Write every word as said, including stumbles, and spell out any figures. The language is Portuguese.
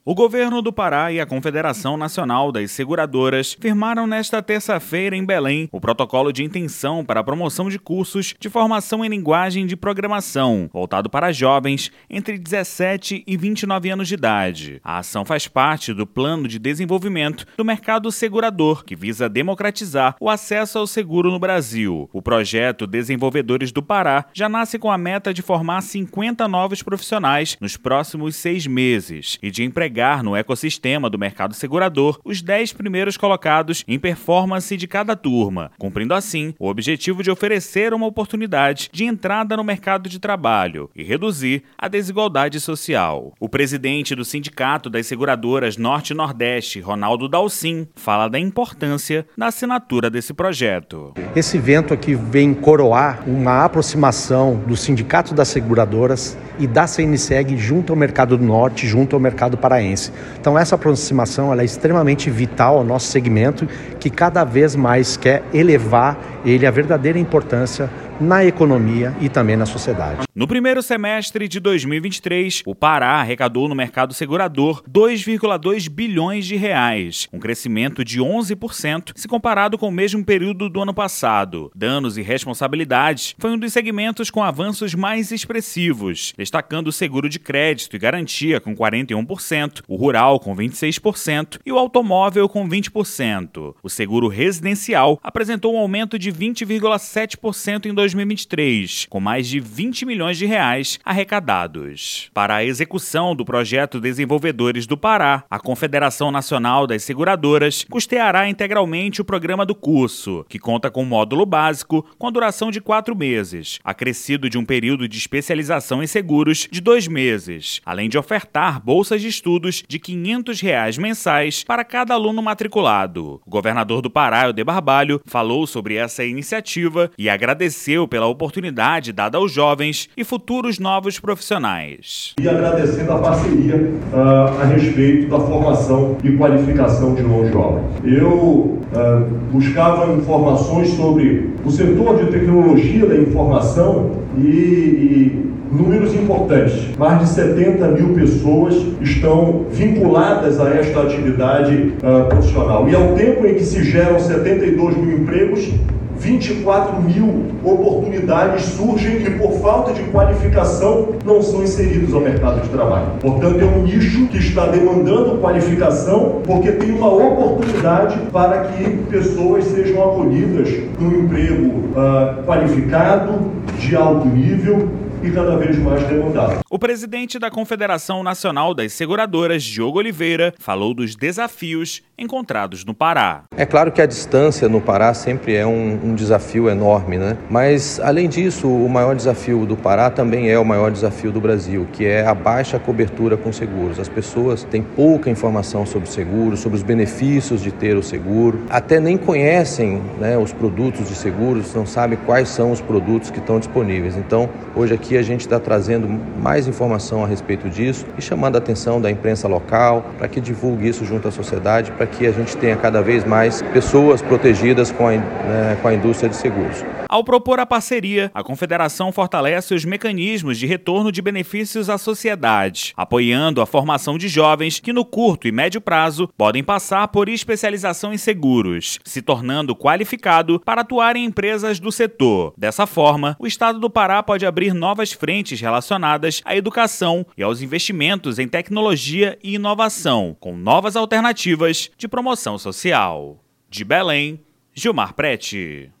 O governo do Pará e a Confederação Nacional das Seguradoras firmaram nesta terça-feira em Belém o protocolo de intenção para a promoção de cursos de formação em linguagem de programação, voltado para jovens entre dezessete e vinte e nove anos de idade. A ação faz parte do Plano de Desenvolvimento do Mercado Segurador, que visa democratizar o acesso ao seguro no Brasil. O projeto Desenvolvedores do Pará já nasce com a meta de formar cinquenta novos profissionais nos próximos seis meses e de empregar no ecossistema do mercado segurador os dez primeiros colocados em performance de cada turma, cumprindo assim o objetivo de oferecer uma oportunidade de entrada no mercado de trabalho e reduzir a desigualdade social. O presidente do Sindicato das Seguradoras Norte e Nordeste, Ronaldo Dalcin, fala da importância da assinatura desse projeto. Esse evento aqui vem coroar uma aproximação do Sindicato das Seguradoras e da C N S E G junto ao mercado do Norte, junto ao mercado paraense. Então essa aproximação ela é extremamente vital ao nosso segmento, que cada vez mais quer elevar ele a verdadeira importância na economia e também na sociedade. No primeiro semestre de dois mil e vinte e três, o Pará arrecadou no mercado segurador dois vírgula dois bilhões de reais, um crescimento de onze por cento se comparado com o mesmo período do ano passado. Danos e responsabilidades foi um dos segmentos com avanços mais expressivos, destacando o seguro de crédito e garantia com quarenta e um por cento, o rural com vinte e seis por cento e o automóvel com vinte por cento. O seguro residencial apresentou um aumento de vinte vírgula sete por cento em dois mil e vinte e três, com mais de vinte milhões de reais arrecadados. Para a execução do projeto Desenvolvedores do Pará, a Confederação Nacional das Seguradoras custeará integralmente o programa do curso, que conta com um módulo básico com a duração de quatro meses, acrescido de um período de especialização em seguros de dois meses, além de ofertar bolsas de estudos de quinhentos reais mensais para cada aluno matriculado. O governador do Pará, Helder Barbalho, falou sobre essa iniciativa e agradeceu pela oportunidade dada aos jovens e futuros novos profissionais. E agradecendo a parceria uh, a respeito da formação e qualificação de mão de obra. Eu uh, buscava informações sobre o setor de tecnologia da informação e, e números importantes. Mais de setenta mil pessoas estão vinculadas a esta atividade uh, profissional. E ao tempo em que se geram setenta e dois mil empregos, vinte e quatro mil oportunidades surgem e, por falta de qualificação, não são inseridos ao mercado de trabalho. Portanto, é um nicho que está demandando qualificação, porque tem uma oportunidade para que pessoas sejam acolhidas num emprego uh, qualificado, de alto nível e cada vez mais demandado. O presidente da Confederação Nacional das Seguradoras, Diogo Oliveira, falou dos desafios encontrados no Pará. É claro que a distância no Pará sempre é um, um desafio enorme, né? Mas, além disso, o maior desafio do Pará também é o maior desafio do Brasil, que é a baixa cobertura com seguros. As pessoas têm pouca informação sobre seguros, sobre os benefícios de ter o seguro, até nem conhecem, né, os produtos de seguros, não sabem quais são os produtos que estão disponíveis. Então, hoje aqui a gente está trazendo mais informação a respeito disso e chamando a atenção da imprensa local para que divulgue isso junto à sociedade, para que a gente tenha cada vez mais pessoas protegidas com a, né, com a indústria de seguros. Ao propor a parceria, a Confederação fortalece os mecanismos de retorno de benefícios à sociedade, apoiando a formação de jovens que no curto e médio prazo podem passar por especialização em seguros, se tornando qualificado para atuar em empresas do setor. Dessa forma, o Estado do Pará pode abrir novas frentes relacionadas à educação e aos investimentos em tecnologia e inovação, com novas alternativas de promoção social. De Belém, Gilmar Prete.